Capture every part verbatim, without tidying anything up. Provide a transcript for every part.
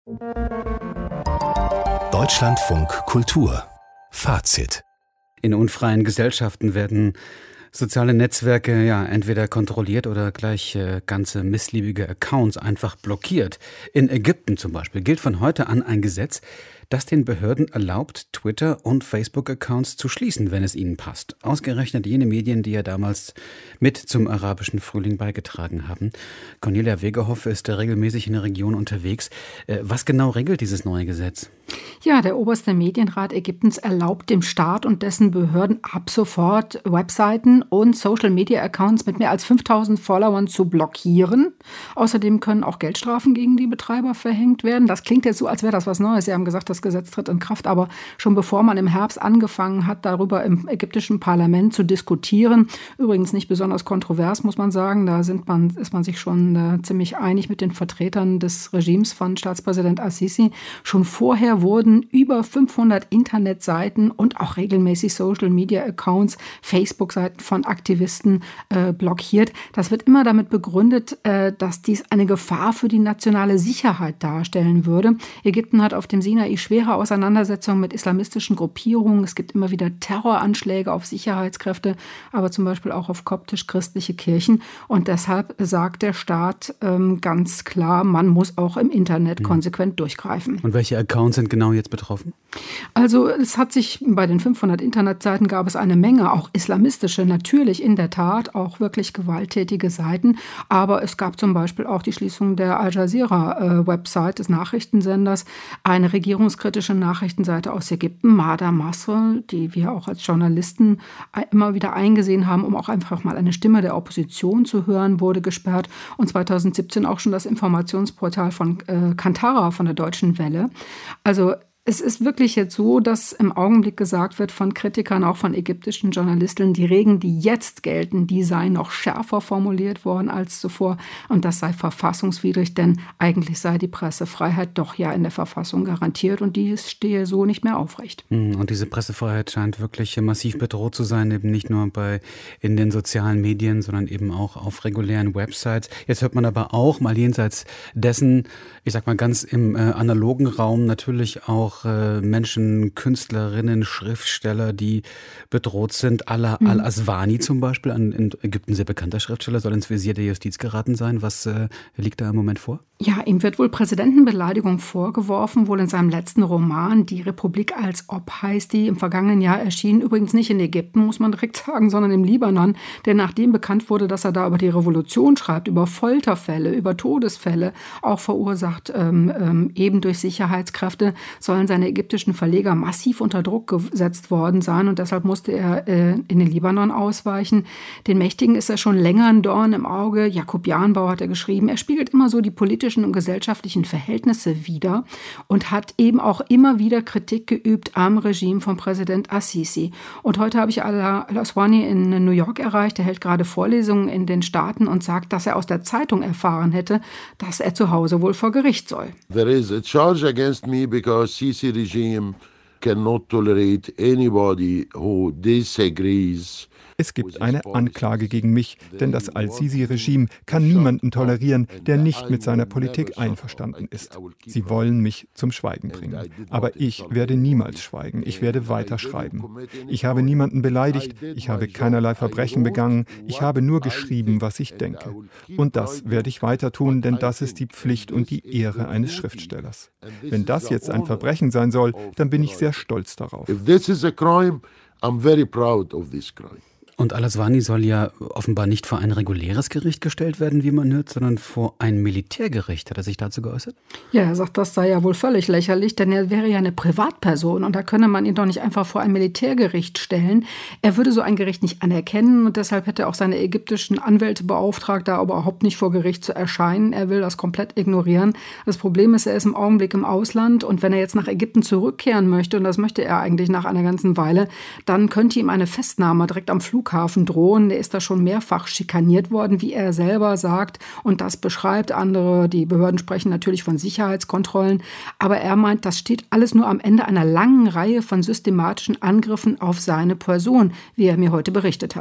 Deutschlandfunk Kultur Fazit. In unfreien Gesellschaften werden soziale Netzwerke ja entweder kontrolliert oder gleich äh, ganze missliebige Accounts einfach blockiert. In Ägypten zum Beispiel gilt von heute an ein Gesetz, das den Behörden erlaubt, Twitter- und Facebook-Accounts zu schließen, wenn es ihnen passt. Ausgerechnet jene Medien, die ja damals mit zum arabischen Frühling beigetragen haben. Cornelia Wegehoff ist regelmäßig in der Region unterwegs. Was genau regelt dieses neue Gesetz? Ja, der oberste Medienrat Ägyptens erlaubt dem Staat und dessen Behörden ab sofort Webseiten und Social-Media-Accounts mit mehr als fünftausend Followern zu blockieren. Außerdem können auch Geldstrafen gegen die Betreiber verhängt werden. Das klingt jetzt so, als wäre das was Neues. Sie haben gesagt, das Gesetz tritt in Kraft, aber schon bevor man im Herbst angefangen hat, darüber im ägyptischen Parlament zu diskutieren, übrigens nicht besonders kontrovers, muss man sagen, da sind man, ist man sich schon äh, ziemlich einig mit den Vertretern des Regimes von Staatspräsident Al-Sisi. Schon vorher wurden über fünfhundert Internetseiten und auch regelmäßig Social-Media-Accounts, Facebook-Seiten von Aktivisten äh, blockiert. Das wird immer damit begründet, äh, dass dies eine Gefahr für die nationale Sicherheit darstellen würde. Ägypten hat auf dem Sinai schwere Auseinandersetzungen mit islamistischen Gruppierungen. Es gibt immer wieder Terroranschläge auf Sicherheitskräfte, aber zum Beispiel auch auf koptisch-christliche Kirchen. Und deshalb sagt der Staat ähm, ganz klar, man muss auch im Internet mhm. konsequent durchgreifen. Und welche Accounts sind genau jetzt betroffen? Also es hat sich bei den fünfhundert Internetseiten gab es eine Menge, auch islamistische, natürlich in der Tat, auch wirklich gewalttätige Seiten. Aber es gab zum Beispiel auch die Schließung der Al Jazeera-Website des Nachrichtensenders, eine regierungskritische Nachrichtenseite aus Ägypten, Mada Masr, die wir auch als Journalisten immer wieder eingesehen haben, um auch einfach mal eine Stimme der Opposition zu hören, wurde gesperrt. Und zweitausendsiebzehn auch schon das Informationsportal von äh, Kantara von der Deutschen Welle. Also es ist wirklich jetzt so, dass im Augenblick gesagt wird von Kritikern, auch von ägyptischen Journalisten, die Regeln, die jetzt gelten, die seien noch schärfer formuliert worden als zuvor. Und das sei verfassungswidrig, denn eigentlich sei die Pressefreiheit doch ja in der Verfassung garantiert und die stehe so nicht mehr aufrecht. Und diese Pressefreiheit scheint wirklich massiv bedroht zu sein, eben nicht nur bei in den sozialen Medien, sondern eben auch auf regulären Websites. Jetzt hört man aber auch mal jenseits dessen, ich sag mal ganz im äh, analogen Raum natürlich auch Menschen, Künstlerinnen, Schriftsteller, die bedroht sind. Ala mhm. Al-Aswani zum Beispiel, ein in Ägypten sehr bekannter Schriftsteller, soll ins Visier der Justiz geraten sein. Was äh, liegt da im Moment vor? Ja, ihm wird wohl Präsidentenbeleidigung vorgeworfen, wohl in seinem letzten Roman Die Republik als ob heißt die, im vergangenen Jahr erschienen. Übrigens nicht in Ägypten, muss man direkt sagen, sondern im Libanon. Denn nachdem bekannt wurde, dass er da über die Revolution schreibt, über Folterfälle, über Todesfälle, auch verursacht ähm, ähm, eben durch Sicherheitskräfte, sollen seine ägyptischen Verleger massiv unter Druck gesetzt worden sein und deshalb musste er äh, in den Libanon ausweichen. Den Mächtigen ist er schon länger ein Dorn im Auge. Jakub Jahnbauer hat er geschrieben. Er spiegelt immer so die politischen und gesellschaftlichen Verhältnisse wider und hat eben auch immer wieder Kritik geübt am Regime von Präsident Al-Sisi. Und heute habe ich Al-Aswani in New York erreicht. Er hält gerade Vorlesungen in den Staaten und sagt, dass er aus der Zeitung erfahren hätte, dass er zu Hause wohl vor Gericht soll. There is a charge against me because Sisi regime cannot tolerate anybody who disagrees. Es gibt eine Anklage gegen mich, denn das Al-Sisi-Regime kann niemanden tolerieren, der nicht mit seiner Politik einverstanden ist. Sie wollen mich zum Schweigen bringen. Aber ich werde niemals schweigen. Ich werde weiter schreiben. Ich habe niemanden beleidigt, ich habe keinerlei Verbrechen begangen, ich habe nur geschrieben, was ich denke. Und das werde ich weiter tun, denn das ist die Pflicht und die Ehre eines Schriftstellers. Wenn das jetzt ein Verbrechen sein soll, dann bin ich sehr stolz darauf. If this is a crime, I'm very proud of this crime. Und Al-Aswani soll ja offenbar nicht vor ein reguläres Gericht gestellt werden, wie man hört, sondern vor ein Militärgericht. Hat er sich dazu geäußert? Ja, er sagt, das sei ja wohl völlig lächerlich, denn er wäre ja eine Privatperson und da könne man ihn doch nicht einfach vor ein Militärgericht stellen. Er würde so ein Gericht nicht anerkennen und deshalb hätte er auch seine ägyptischen Anwälte beauftragt, da überhaupt nicht vor Gericht zu erscheinen. Er will das komplett ignorieren. Das Problem ist, er ist im Augenblick im Ausland und wenn er jetzt nach Ägypten zurückkehren möchte, und das möchte er eigentlich nach einer ganzen Weile, dann könnte ihm eine Festnahme direkt am Flughafen drohen. Der ist da schon mehrfach schikaniert worden, wie er selber sagt. Und das beschreibt andere. Die Behörden sprechen natürlich von Sicherheitskontrollen. Aber er meint, das steht alles nur am Ende einer langen Reihe von systematischen Angriffen auf seine Person, wie er mir heute berichtet hat.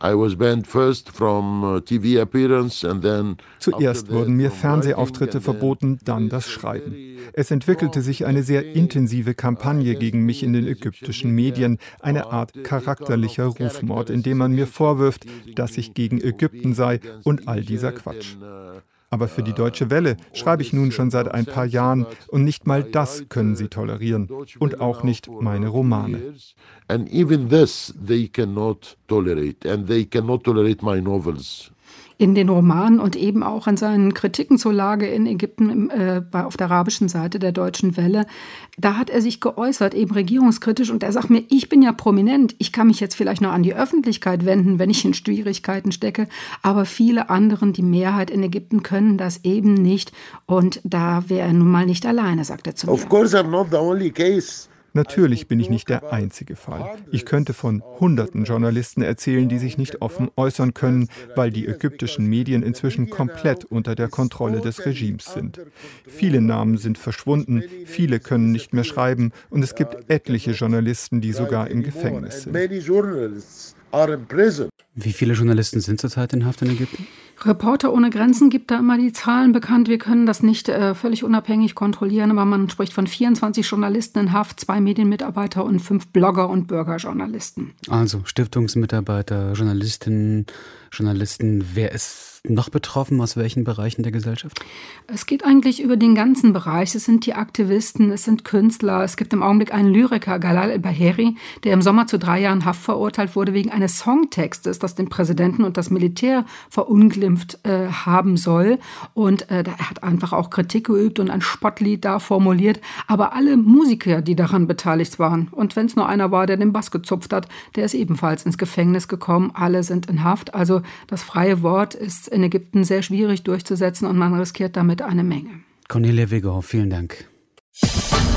Zuerst wurden mir Fernsehauftritte verboten, dann das Schreiben. Es entwickelte sich eine sehr intensive Kampagne gegen mich in den ägyptischen Medien, eine Art charakterlicher Rufmord, in dem man mir vorwirft, dass ich gegen Ägypten sei und all dieser Quatsch. Aber für die Deutsche Welle schreibe ich nun schon seit ein paar Jahren und nicht mal das können sie tolerieren und auch nicht meine Romane. And even this they cannot tolerate and they cannot tolerate my novels. In den Romanen und eben auch in seinen Kritiken zur Lage in Ägypten äh, auf der arabischen Seite der Deutschen Welle, da hat er sich geäußert, eben regierungskritisch, und er sagt mir, ich bin ja prominent, ich kann mich jetzt vielleicht noch an die Öffentlichkeit wenden, wenn ich in Schwierigkeiten stecke, aber viele anderen, die Mehrheit in Ägypten, können das eben nicht, und da wäre er nun mal nicht alleine, sagt er zu mir. Of course I'm not the only case. Natürlich bin ich nicht der einzige Fall. Ich könnte von hunderten Journalisten erzählen, die sich nicht offen äußern können, weil die ägyptischen Medien inzwischen komplett unter der Kontrolle des Regimes sind. Viele Namen sind verschwunden, viele können nicht mehr schreiben und es gibt etliche Journalisten, die sogar im Gefängnis sind. Wie viele Journalisten sind zurzeit in Haft in Ägypten? Reporter ohne Grenzen gibt da immer die Zahlen bekannt. Wir können das nicht äh, völlig unabhängig kontrollieren, aber man spricht von vierundzwanzig Journalisten in Haft, zwei Medienmitarbeiter und fünf Blogger und Bürgerjournalisten. Also Stiftungsmitarbeiter, Journalistinnen, Journalisten. Wer ist noch betroffen? Aus welchen Bereichen der Gesellschaft? Es geht eigentlich über den ganzen Bereich. Es sind die Aktivisten, es sind Künstler. Es gibt im Augenblick einen Lyriker, Galal El-Baheri, der im Sommer zu drei Jahren Haft verurteilt wurde wegen eines Songtextes, das den Präsidenten und das Militär verunglimpft äh, haben soll. Und äh, er hat einfach auch Kritik geübt und ein Spottlied da formuliert. Aber alle Musiker, die daran beteiligt waren, und wenn es nur einer war, der den Bass gezupft hat, der ist ebenfalls ins Gefängnis gekommen. Alle sind in Haft. Also das freie Wort ist in Ägypten sehr schwierig durchzusetzen und man riskiert damit eine Menge. Cornelia Wegehoff, vielen Dank.